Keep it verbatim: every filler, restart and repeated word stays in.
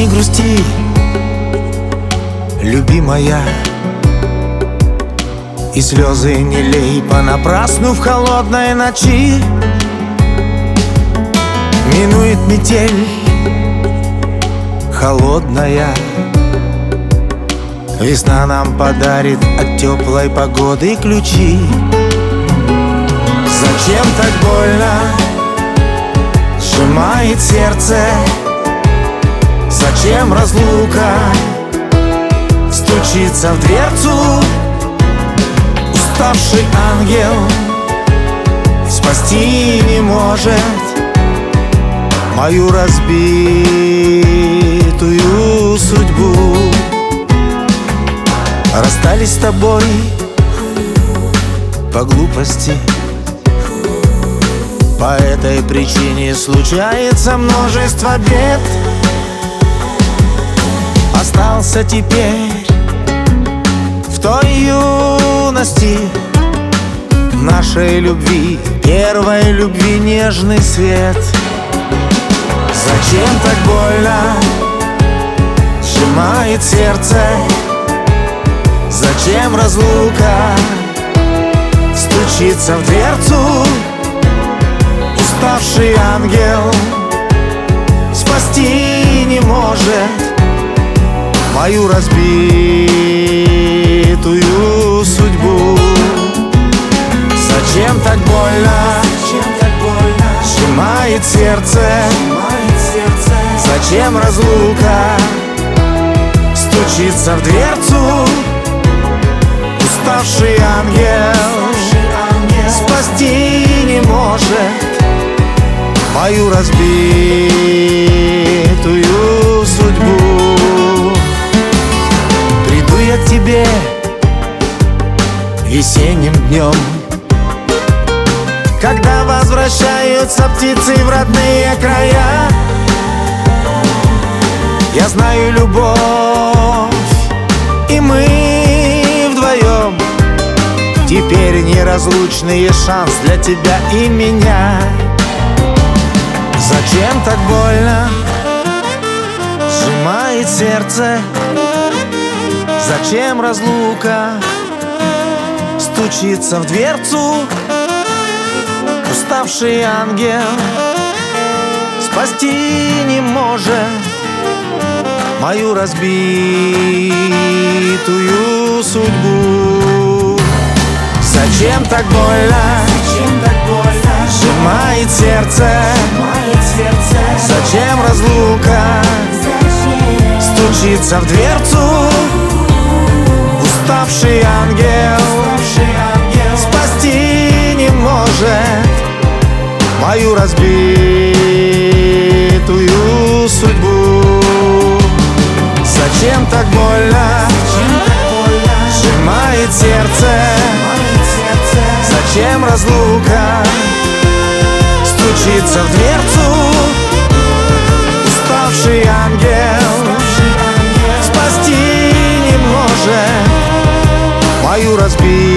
не грусти, любимая, и слезы не лей понапрасну в холодной ночи. Минует метель холодная, весна нам подарит от теплой погоды ключи. Зачем так больно сжимает сердце? Зачем разлука стучится в дверцу? Уставший ангел спасти не может мою разбитую судьбу. Расстались с тобой по глупости, по этой причине случается множество бед. Остался теперь в той юности нашей любви, первой любви, нежный свет. Зачем так больно сжимает сердце? Зачем разлука стучится в дверцу? Уставший ангел спасти не может мою разбитую судьбу. Зачем так больно сжимает сердце? Зачем разлука стучится в дверцу? Уставший ангел спасти не может мою разбитую судьбу. Приду я к тебе весенним днем, когда возвращаются птицы в родные края. Я знаю любовь, и мы вдвоем теперь неразлучный шанс для тебя и меня. Зачем так больно сжимает сердце? Зачем разлука стучится в дверцу? Уставший ангел спасти не может мою разбитую судьбу. Зачем так больно сжимает сердце? Зачем разлука стучится в дверцу? Уставший ангел спасти не может мою разбитую судьбу. Зачем так больно сжимает сердце? Зачем разлука стучится в дверцу? Уставший ангел спасти не может мою разбитую